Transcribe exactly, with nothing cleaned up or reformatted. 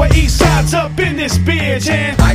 Upper East Side's up in this bitch, and